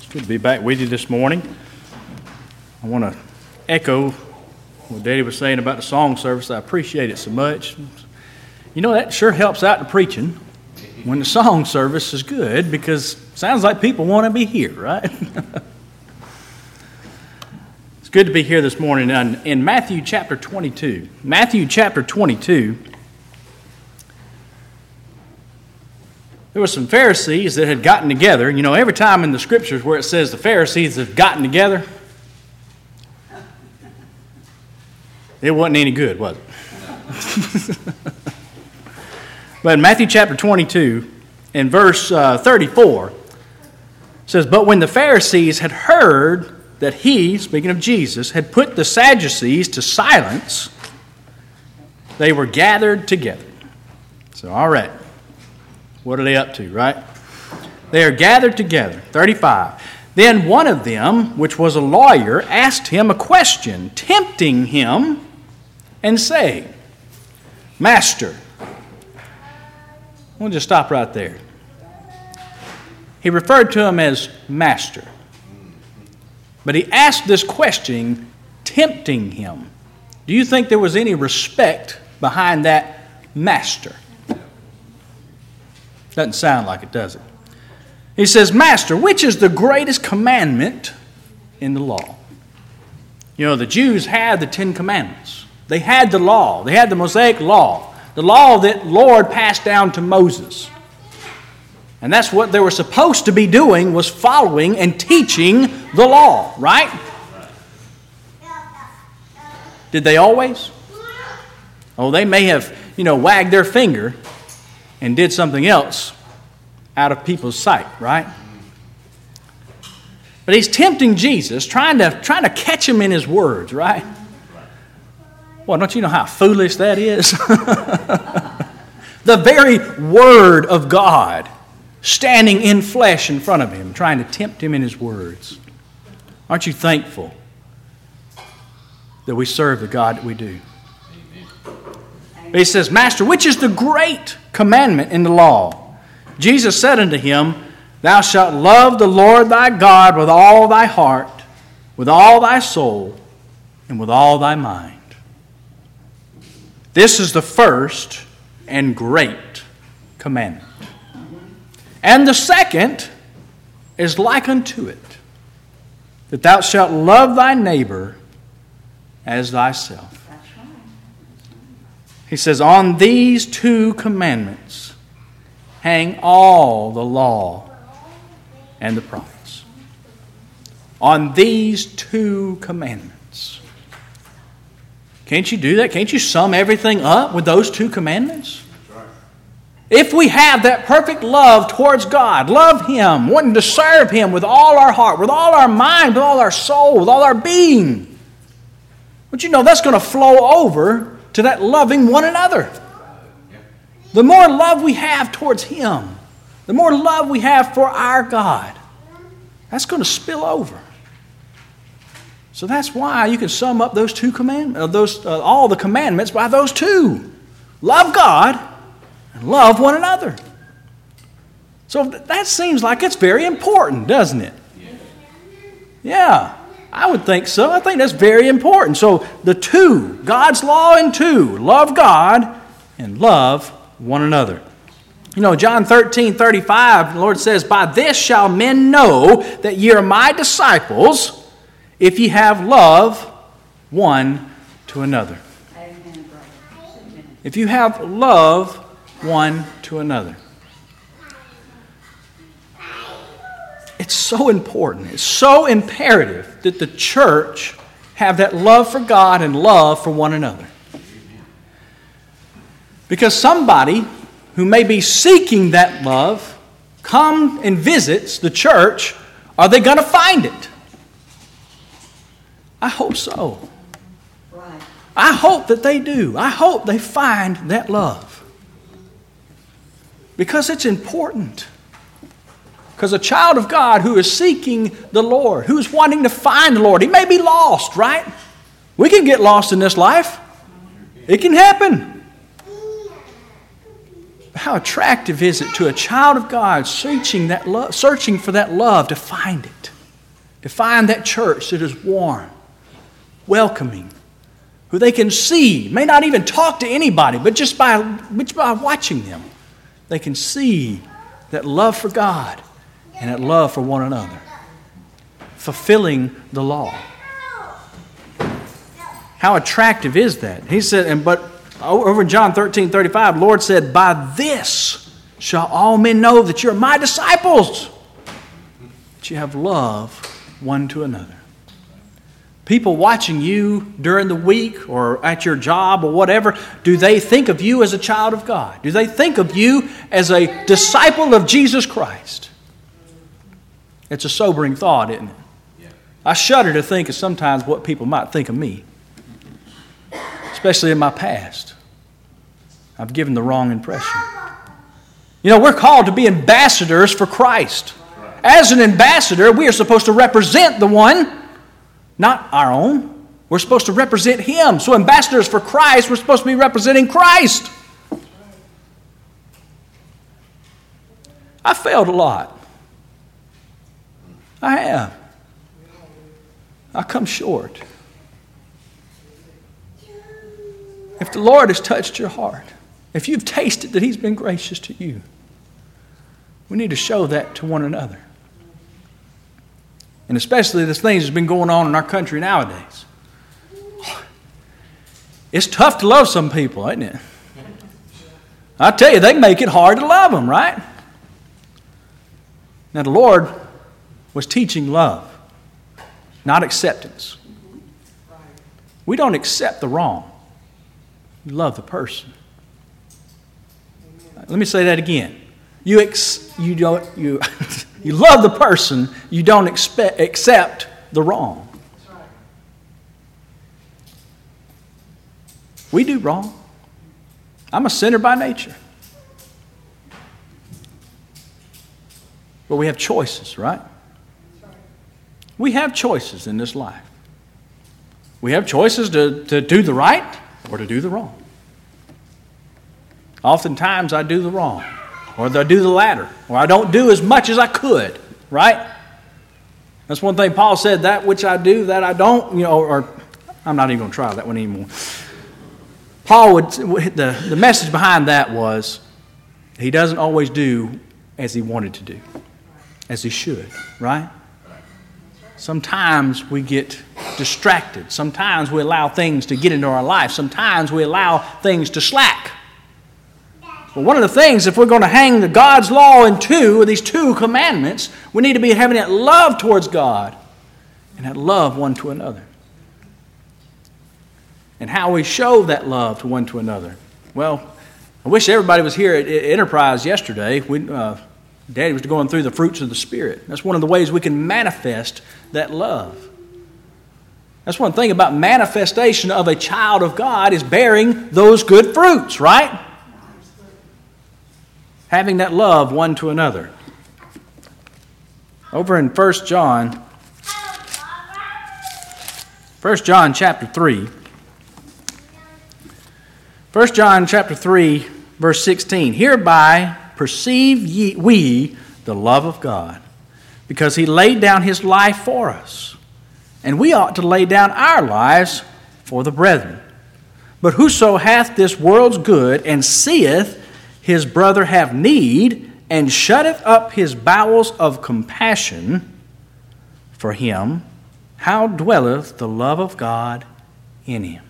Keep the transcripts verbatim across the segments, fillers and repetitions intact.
Good to be back with you this morning. I want to echo what Daddy was saying about the song service. I appreciate it so much. You know, that sure helps out the preaching when the song service is good, because it sounds like people want to be here, right? It's good to be here this morning. And in Matthew chapter twenty-two, Matthew chapter twenty-two, there were some Pharisees that had gotten together. You know, every time in the Scriptures where it says the Pharisees have gotten together, it wasn't any good, was it? But in Matthew chapter twenty-two, in verse uh, thirty-four, it says, "But when the Pharisees had heard that he," speaking of Jesus, "had put the Sadducees to silence, they were gathered together." So, all right. What are they up to, right? They are gathered together. thirty-five. "Then one of them, which was a lawyer, asked him a question, tempting him, and saying, 'Master,'" we'll just stop right there. He referred to him as Master. But he asked this question, tempting him. Do you think there was any respect behind that Master? Doesn't sound like it, does it? He says, "Master, which is the greatest commandment in the law?" You know, the Jews had the Ten Commandments. They had the law. They had the Mosaic law. The law that Lord passed down to Moses. And that's what they were supposed to be doing, was following and teaching the law, right? Did they always? Oh, they may have, you know, wagged their finger and did something else out of people's sight, right? But he's tempting Jesus, trying to, trying to catch him in his words, right? Well, don't you know how foolish that is? The very Word of God standing in flesh in front of him, trying to tempt him in his words. Aren't you thankful that we serve the God that we do? But he says, "Master, which is the great commandment in the law?" Jesus said unto him, "Thou shalt love the Lord thy God with all thy heart, with all thy soul, and with all thy mind. This is the first and great commandment. And the second is like unto it, that thou shalt love thy neighbor as thyself." He says, "On these two commandments hang all the law and the prophets." On these two commandments. Can't you do that? Can't you sum everything up with those two commandments? If we have that perfect love towards God, love Him, wanting to serve Him with all our heart, with all our mind, with all our soul, with all our being, but you know that's going to flow over to that loving one another. The more love we have towards Him, the more love we have for our God, that's going to spill over. So that's why you can sum up those two commandments, those uh, all the commandments by those two: love God and love one another. So that seems like it's very important, doesn't it? Yeah. I would think so. I think that's very important. So the two, God's law and two, love God and love one another. You know, John thirteen thirty-five, the Lord says, "By this shall men know that ye are my disciples, if ye have love one to another." If you have love one to another. It's so important, it's so imperative that the church have that love for God and love for one another. Because somebody who may be seeking that love comes and visits the church, are they going to find it? I hope so. Right. I hope that they do. I hope they find that love. Because it's important. Because a child of God who is seeking the Lord, who is wanting to find the Lord, he may be lost, right? We can get lost in this life. It can happen. How attractive is it to a child of God searching that love, searching for that love to find it? to find that church that is warm, welcoming, who they can see, may not even talk to anybody, but just by, just by watching them, they can see that love for God and that love for one another, fulfilling the law. How attractive is that? He said, and but over in John thirteen thirty-five, the Lord said, by this shall all men know that you're my disciples, that you have love one to another. People watching you during the week or at your job or whatever, do they think of you as a child of God? Do they think of you as a disciple of Jesus Christ? It's a sobering thought, isn't it? I shudder to think of sometimes what people might think of me, especially in my past. I've given the wrong impression. You know, we're called to be ambassadors for Christ. As an ambassador, we are supposed to represent the one, not our own. We're supposed to represent Him. So ambassadors for Christ, we're supposed to be representing Christ. I failed a lot. I have. I come short. If the Lord has touched your heart, if you've tasted that He's been gracious to you, we need to show that to one another. And especially this thing that's been going on in our country nowadays. It's tough to love some people, isn't it? I tell you, they make it hard to love them, right? Now the Lord was teaching love, not acceptance. We don't accept the wrong. We love the person. Let me say that again. You ex, you don't you you love the person. You don't expect, accept the wrong. We do wrong. I'm a sinner by nature. But we have choices, right? We have choices in this life. We have choices to, to do the right or to do the wrong. Oftentimes I do the wrong, or I do the latter, or I don't do as much as I could, right? That's one thing Paul said, that which I do, that I don't, you know, or I'm not even going to try that one anymore. Paul would, the, the message behind that was, he doesn't always do as he wanted to do, as he should, right? Sometimes we get distracted. Sometimes we allow things to get into our life. Sometimes we allow things to slack. Well, one of the things, if we're going to hang the God's law in two, or these two commandments, we need to be having that love towards God and that love one to another. And how we show that love to one to another. Well, I wish everybody was here at Enterprise yesterday. We, uh, Daddy was going through the fruits of the Spirit. That's one of the ways we can manifest that love. That's one thing about manifestation of a child of God is bearing those good fruits, right? Having that love one to another. Over in First John, First John chapter three. First John chapter three, verse sixteen. Hereby perceive ye, we the love of God, because He laid down His life for us, and we ought to lay down our lives for the brethren. But whoso hath this world's good, and seeth his brother have need, and shutteth up his bowels of compassion for him, how dwelleth the love of God in him?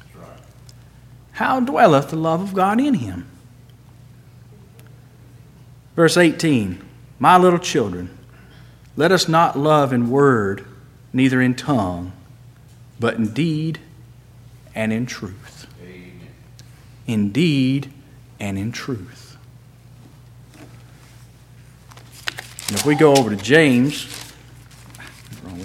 How dwelleth the love of God in him? Verse eighteen, my little children, let us not love in word, neither in tongue, but in deed and in truth. Amen. In deed and in truth. And if we go over to James, wrong way.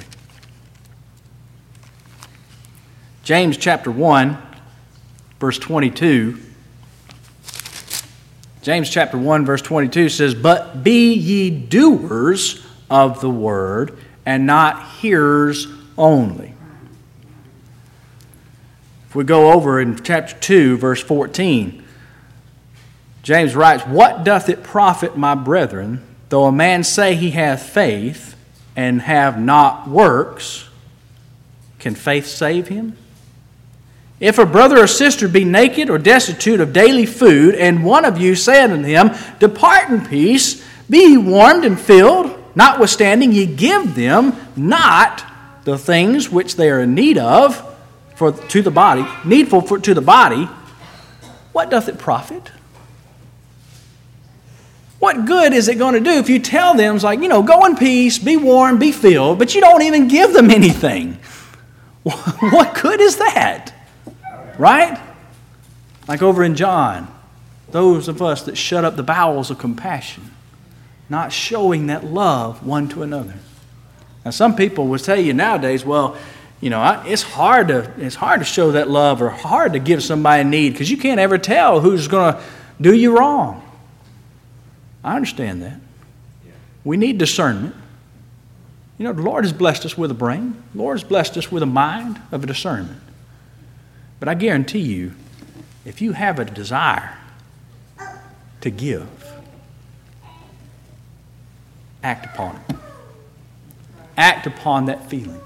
James chapter one, verse twenty-two. James chapter one, verse twenty-two says, but be ye doers of the word, and not hearers only. If we go over in chapter two, verse fourteen, James writes, what doth it profit, my brethren, though a man say he hath faith, and have not works, can faith save him? If a brother or sister be naked or destitute of daily food, and one of you say unto him, Depart in peace, be ye warmed and filled, notwithstanding ye give them not the things which they are in need of for to the body, needful for to the body, what doth it profit? What good is it going to do if you tell them, it's like, you know, go in peace, be warm, be filled, but you don't even give them anything? What good is that? Right? Like over in John, those of us that shut up the bowels of compassion, not showing that love one to another. Now, some people will tell you nowadays, well, you know, it's hard to it's hard to show that love or hard to give somebody a need because you can't ever tell who's going to do you wrong. I understand that. We need discernment. You know, the Lord has blessed us with a brain. The Lord has blessed us with a mind of a discernment. But I guarantee you, if you have a desire to give, act upon it. Act upon that feeling.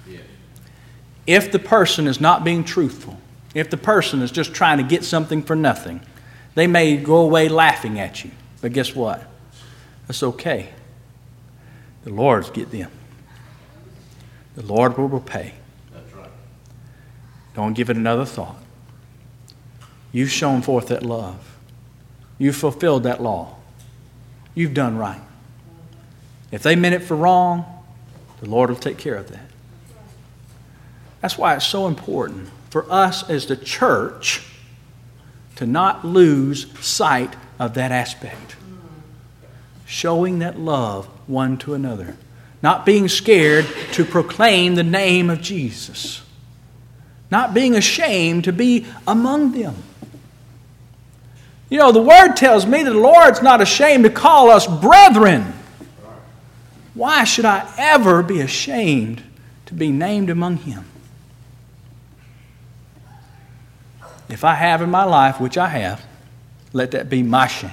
If the person is not being truthful, if the person is just trying to get something for nothing, they may go away laughing at you. But guess what? That's okay. The Lord's get them. The Lord will repay. That's right. Don't give it another thought. You've shown forth that love. You've fulfilled that law. You've done right. If they meant it for wrong, the Lord will take care of that. That's why it's so important for us as the church to not lose sight of that aspect. Showing that love one to another. Not being scared to proclaim the name of Jesus. Not being ashamed to be among them. You know, the Word tells me that the Lord's not ashamed to call us brethren. Why should I ever be ashamed to be named among Him? If I have in my life, which I have, let that be my shame.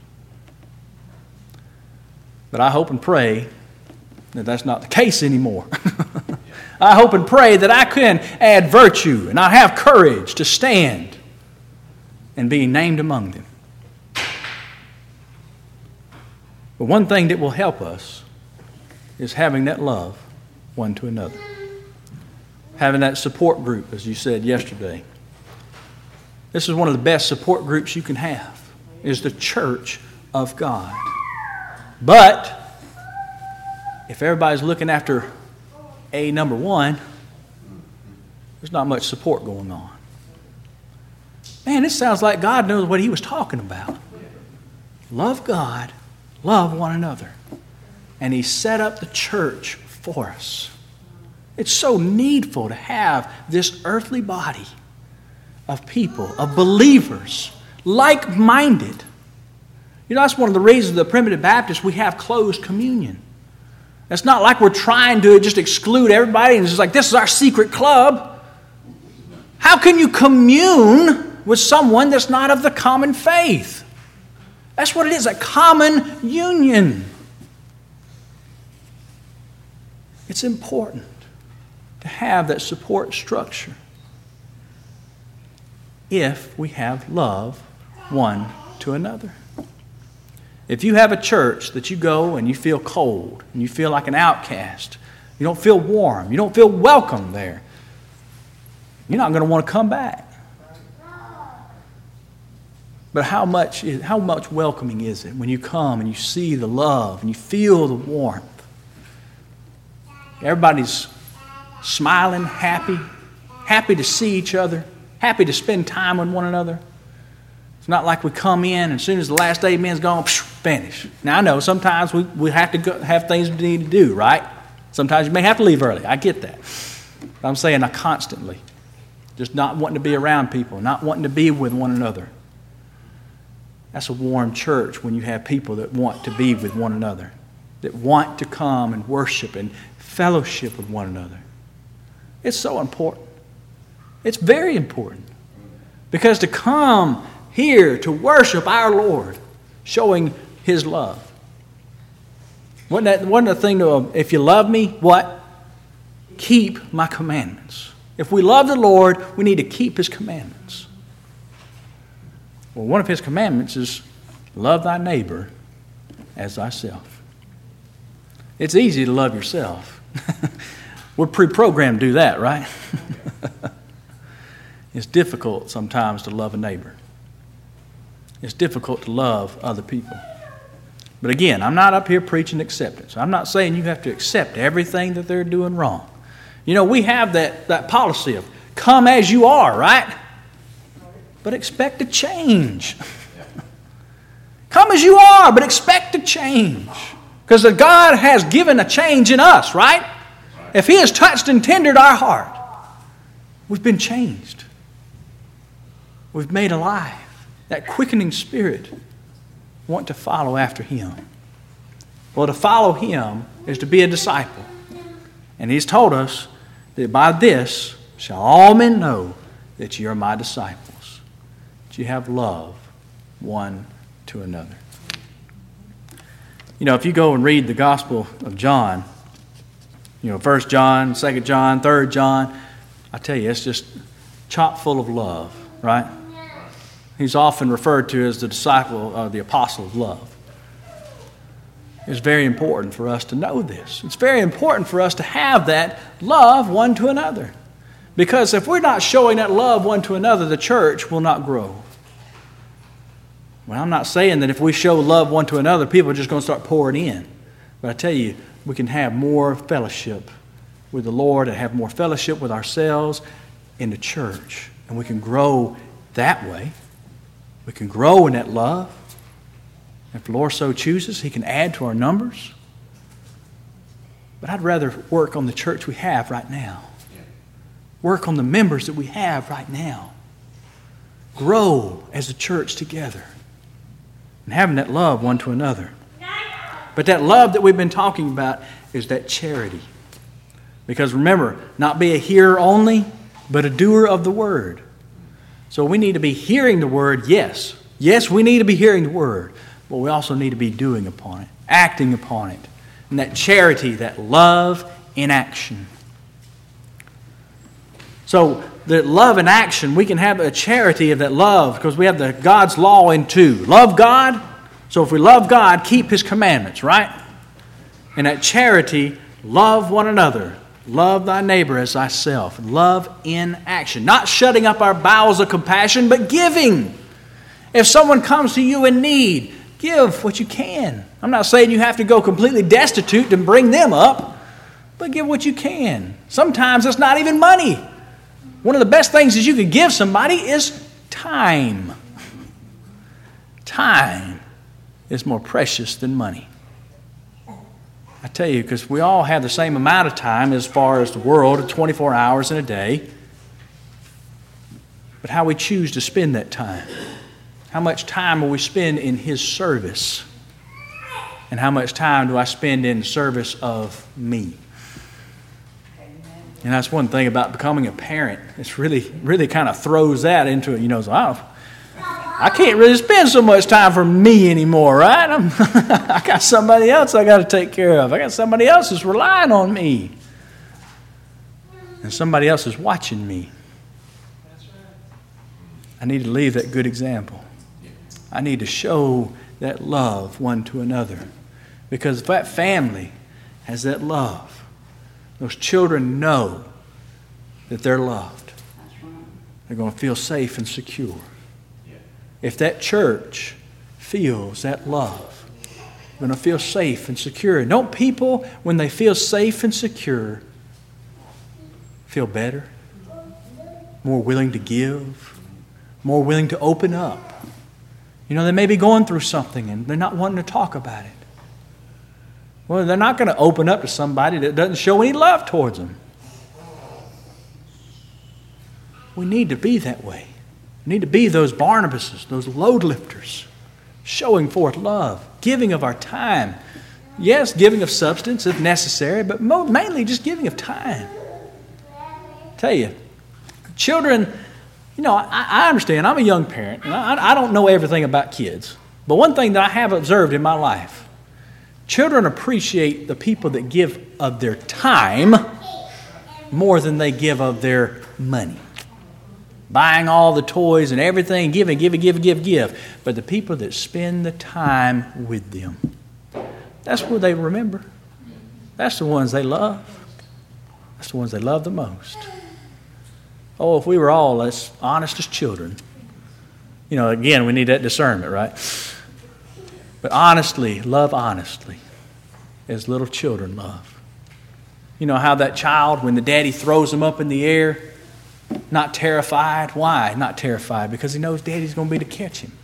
But I hope and pray that that's not the case anymore. I hope and pray that I can add virtue and I have courage to stand and be named among them. But one thing that will help us is having that love one to another. Having that support group, as you said yesterday. This is one of the best support groups you can have, is the church of God. But if everybody's looking after A number one, there's not much support going on. Man, this sounds like God knows what He was talking about. Love God, love one another. And He set up the church for us. It's so needful to have this earthly body of people, of believers, like-minded. You know, that's one of the reasons the Primitive Baptists, we have closed communion. It's not like we're trying to just exclude everybody and it's just like, this is our secret club. How can you commune with someone that's not of the common faith? That's what it is, a common union. It's important to have that support structure if we have love one to another. If you have a church that you go and you feel cold and you feel like an outcast, you don't feel warm, you don't feel welcome there, you're not going to want to come back. But how much is, how much welcoming is it when you come and you see the love and you feel the warmth? Everybody's smiling, happy, happy to see each other, happy to spend time with one another. It's not like we come in and as soon as the last amen's gone, psh, finish. Now I know sometimes we, we have to go, have things we need to do, right? Sometimes you may have to leave early. I get that. But I'm saying not constantly. Just not wanting to be around people, not wanting to be with one another. That's a warm church when you have people that want to be with one another, that want to come and worship and fellowship with one another. It's so important. It's very important. Because to come here to worship our Lord, showing His love, Wasn't that wasn't the thing to, if you love me, what? Keep my commandments. If we love the Lord, we need to keep His commandments. Well, one of His commandments is love thy neighbor as thyself. It's easy to love yourself. We're pre-programmed to do that, right? It's difficult sometimes to love a neighbor. It's difficult to love other people. But again, I'm not up here preaching acceptance. I'm not saying you have to accept everything that they're doing wrong. You know, we have that, that policy of come as you are, right? But expect a change. Come as you are, but expect a change. Because God has given a change in us, right? If He has touched and tendered our heart, we've been changed. We've made alive. That quickening spirit want to follow after Him. Well, to follow Him is to be a disciple. And He's told us that by this shall all men know that you are my disciples, that you have love one to another. You know, if you go and read the Gospel of John, you know, First John, Second John, Third John, I tell you, it's just chock full of love, right? He's often referred to as the disciple, uh, the apostle of love. It's very important for us to know this. It's very important for us to have that love one to another. Because if we're not showing that love one to another, the church will not grow. Well, I'm not saying that if we show love one to another, people are just going to start pouring in. But I tell you, we can have more fellowship with the Lord and have more fellowship with ourselves in the church. And we can grow that way. We can grow in that love. If the Lord so chooses, He can add to our numbers. But I'd rather work on the church we have right now. Work on the members that we have right now. Grow as a church together. And having that love one to another. But that love that we've been talking about is that charity. Because remember, not be a hearer only, but a doer of the word. So we need to be hearing the word, yes. Yes, we need to be hearing the word. But we also need to be doing upon it, acting upon it. And that charity, that love in action. So that love in action, we can have a charity of that love because we have the God's law in two. Love God. So if we love God, keep His commandments, right? And that charity, love one another. Love thy neighbor as thyself. Love in action. Not shutting up our bowels of compassion, but giving. If someone comes to you in need, give what you can. I'm not saying you have to go completely destitute and bring them up, but give what you can. Sometimes it's not even money. One of the best things that you could give somebody is time. Time is more precious than money. I tell you, because we all have the same amount of time as far as the world, twenty-four hours in a day. But how we choose to spend that time. How much time will we spend in His service? And how much time do I spend in service of me? And that's one thing about becoming a parent. It's really, really kind of throws that into it. You know, so I, I can't really spend so much time for me anymore, right? I'm, I got somebody else I got to take care of. I got somebody else that's relying on me. And somebody else is watching me. I need to leave that good example. I need to show that love one to another. Because if that family has that love, those children know that they're loved. They're going to feel safe and secure. If that church feels that love, they're going to feel safe and secure. Don't people, when they feel safe and secure, feel better? More willing to give? More willing to open up? You know, they may be going through something and they're not wanting to talk about it. Well, they're not going to open up to somebody that doesn't show any love towards them. We need to be that way. We need to be those Barnabases, those load lifters, showing forth love, giving of our time. Yes, giving of substance if necessary, but mainly just giving of time. I tell you, children, you know, I, I understand. I'm a young parent, and I, I don't know everything about kids. But one thing that I have observed in my life, Children appreciate the people that give of their time more than they give of their money. Buying all the toys and everything, giving, giving, give, give, give. But the people that spend the time with them, that's what they remember. That's the ones they love. That's the ones they love the most. Oh, if we were all as honest as children. You know, again, we need that discernment, right? But honestly, love honestly, as little children love. You know how that child, when the daddy throws him up in the air, not terrified? Why not terrified? Because he knows daddy's going to be to catch him.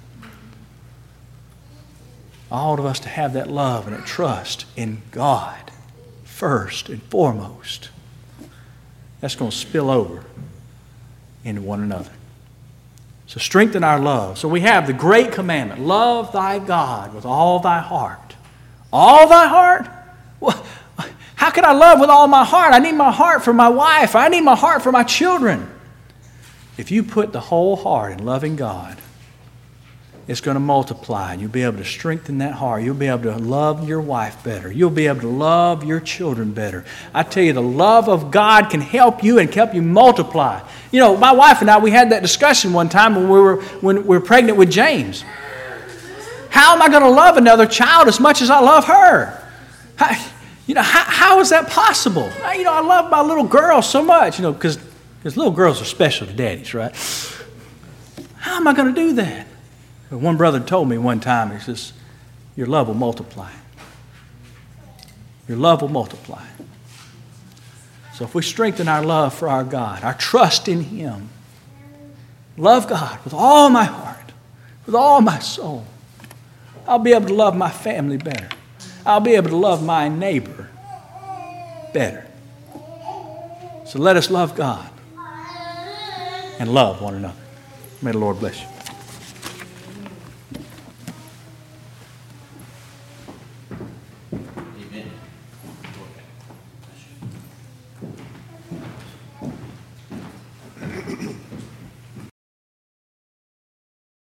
All of us to have that love and that trust in God first and foremost. That's going to spill over into one another. So strengthen our love. So we have the great commandment. Love thy God with all thy heart. All thy heart? Well, how can I love with all my heart? I need my heart for my wife. I need my heart for my children. If you put the whole heart in loving God, it's going to multiply. You'll be able to strengthen that heart. You'll be able to love your wife better. You'll be able to love your children better. I tell you, the love of God can help you and help you multiply. You know, my wife and I, we had that discussion one time when we were when we were pregnant with James. How am I going to love another child as much as I love her? How, you know, how, how is that possible? You know, I love my little girl so much, you know, because because little girls are special to daddies, right? How am I going to do that? But one brother told me one time, he says, your love will multiply. Your love will multiply. So if we strengthen our love for our God, our trust in Him, love God with all my heart, with all my soul, I'll be able to love my family better. I'll be able to love my neighbor better. So let us love God and love one another. May the Lord bless you.